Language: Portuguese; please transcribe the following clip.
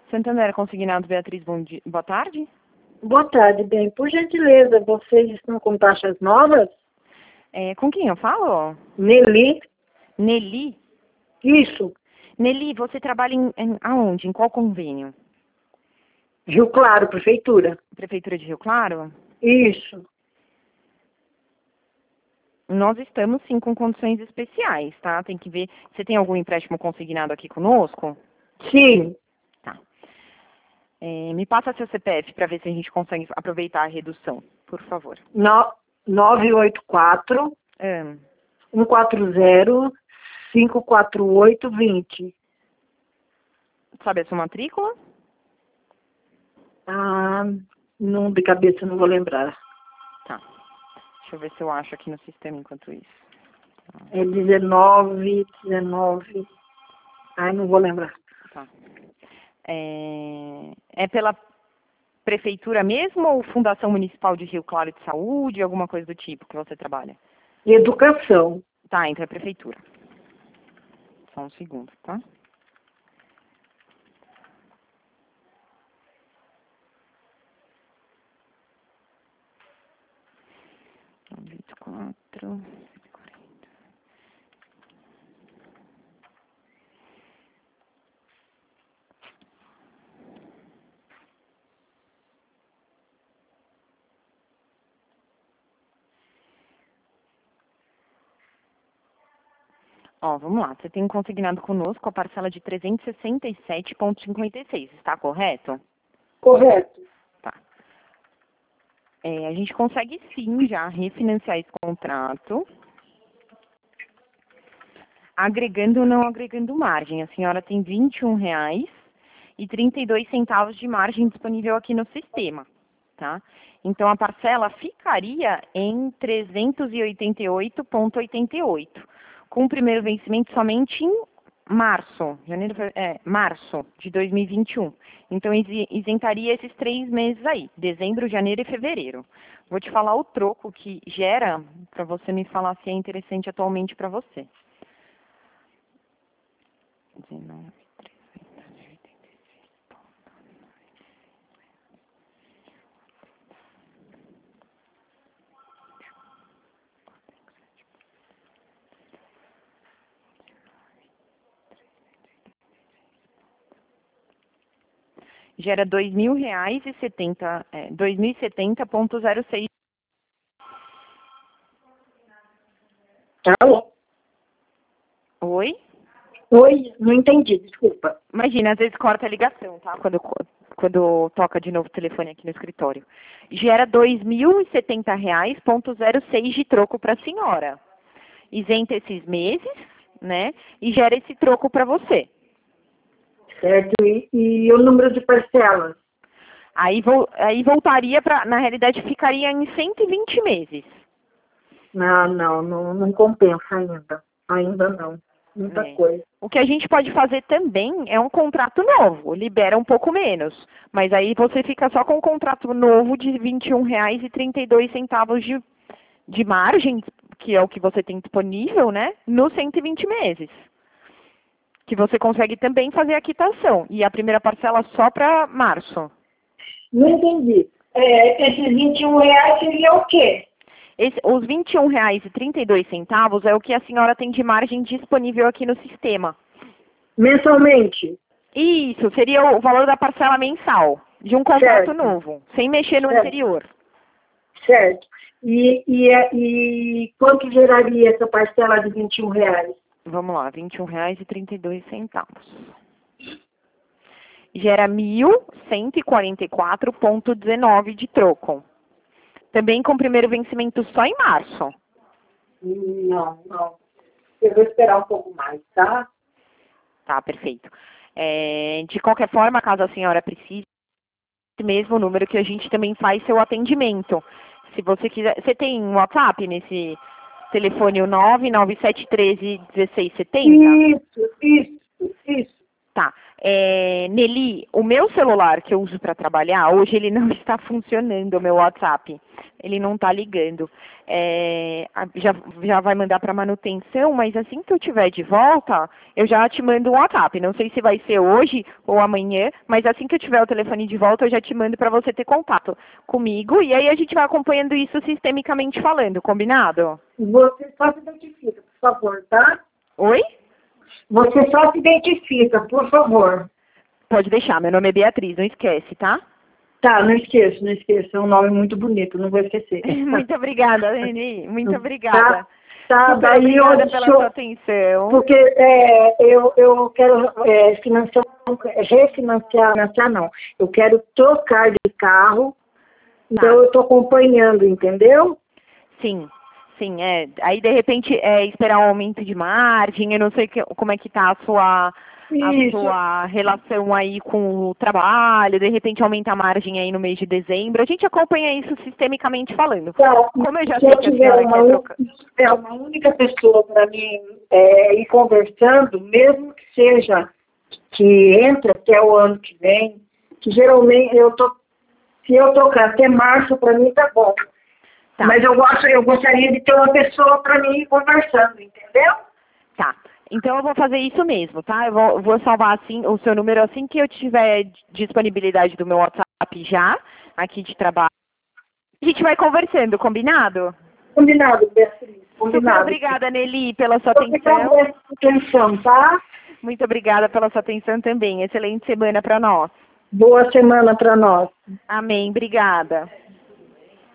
Santander Consignados, Beatriz, boa tarde. Boa tarde, bem. Por gentileza, vocês estão com taxas novas? Com quem eu falo? Nelly? Nelly? Isso. Nelly, você trabalha aonde? Em qual convênio? Rio Claro, prefeitura. Prefeitura de Rio Claro? Isso. Nós estamos, sim, com condições especiais, tá? Tem que ver. Você tem algum empréstimo consignado aqui conosco? Sim. Tá. Me passa seu CPF para ver se a gente consegue aproveitar a redução, por favor. 984 140 548 20. Sabe a sua matrícula? Não, de cabeça não vou lembrar. Tá. Deixa eu ver se eu acho aqui no sistema enquanto isso. É 19. Ai, não vou lembrar. Tá. É pela prefeitura mesmo ou Fundação Municipal de Rio Claro de Saúde, alguma coisa do tipo que você trabalha? Educação. Tá, então é prefeitura. Só um segundo, tá? Então, 24. Ó, vamos lá. Você tem consignado conosco a parcela de 367,56. Está correto? Correto. Tá. A gente consegue sim já refinanciar esse contrato, agregando ou não agregando margem. A senhora tem R$ 21,32 de margem disponível aqui no sistema, tá? Então, a parcela ficaria em 388,88, com o primeiro vencimento somente em março de 2021. Então, isentaria esses 3 meses aí, dezembro, janeiro e fevereiro. Vou te falar o troco que gera, para você me falar se é interessante atualmente para você. 19. Gera R$ 2.070,06. Alô? Oi? Oi, não entendi, desculpa. Imagina, às vezes corta a ligação, tá? Quando toca de novo o telefone aqui no escritório. Gera R$ 2.070,06 de troco para a senhora. Isenta esses meses, né? E gera esse troco para você. Certo, e o número de parcelas? Aí voltaria para, na realidade, ficaria em 120 meses. Não compensa ainda. Ainda não. Muita coisa. O que a gente pode fazer também é um contrato novo, libera um pouco menos. Mas aí você fica só com um contrato novo de R$ 21,32 de margem, que é o que você tem disponível, né? Nos 120 meses. Que você consegue também fazer a quitação. E a primeira parcela só para março. Não entendi. Esses R$ 21 seria o quê? Os R$ 21,32 é o que a senhora tem de margem disponível aqui no sistema. Mensalmente? Isso, seria o valor da parcela mensal de um contrato novo, sem mexer no anterior. Certo. E quanto geraria essa parcela de R$ 21? Vamos lá, R$ 21,32. Gera R$ 1.144,19 de troco. Também com o primeiro vencimento só em março. Não. Eu vou esperar um pouco mais, tá? Tá, perfeito. De qualquer forma, caso a senhora precise, mesmo número que a gente também faz seu atendimento. Se você quiser... Você tem um WhatsApp nesse telefone, o 997131670? Isso. Tá. Nelly, o meu celular que eu uso para trabalhar, hoje ele não está funcionando, o meu WhatsApp. ele não está ligando. Já vai mandar para manutenção, mas assim que eu tiver de volta, eu já te mando um WhatsApp. Não sei se vai ser hoje ou amanhã, mas assim que eu tiver o telefone de volta, eu já te mando para você ter contato comigo. E aí a gente vai acompanhando isso sistemicamente falando, combinado? Você só se identifica, por favor, tá? Oi? Você só se identifica, por favor. Pode deixar, meu nome é Beatriz, não esquece, tá? Tá, não esqueço, não esqueço. É um nome muito bonito, não vou esquecer. Muito obrigada, Neni. Muito obrigada. Tá, Super daí obrigada pela sua atenção. Porque eu quero refinanciar não. Eu quero trocar de carro, então eu estou acompanhando, entendeu? Sim, sim, Aí, de repente, esperar um aumento de margem, eu não sei como é que tá a sua relação aí com o trabalho, de repente aumenta a margem aí no mês de dezembro. A gente acompanha isso sistemicamente falando. Tá, Como eu já se sei eu que a tiver senhora quer trocar... uma única pessoa para mim ir conversando, mesmo que seja que entra até o ano que vem, que geralmente se eu tocar até março, para mim tá bom. Tá. Mas eu gostaria de ter uma pessoa para mim ir conversando, entendeu? Tá. Então eu vou fazer isso mesmo, tá? Eu vou salvar assim o seu número assim que eu tiver disponibilidade do meu WhatsApp já, aqui de trabalho. A gente vai conversando, combinado? Combinado, Beatriz. Combinado. Super obrigada, Nelly, pela sua Obrigada atenção. pela atenção, tá? Muito obrigada pela sua atenção também. Excelente semana para nós. Boa semana para nós. Amém. Obrigada.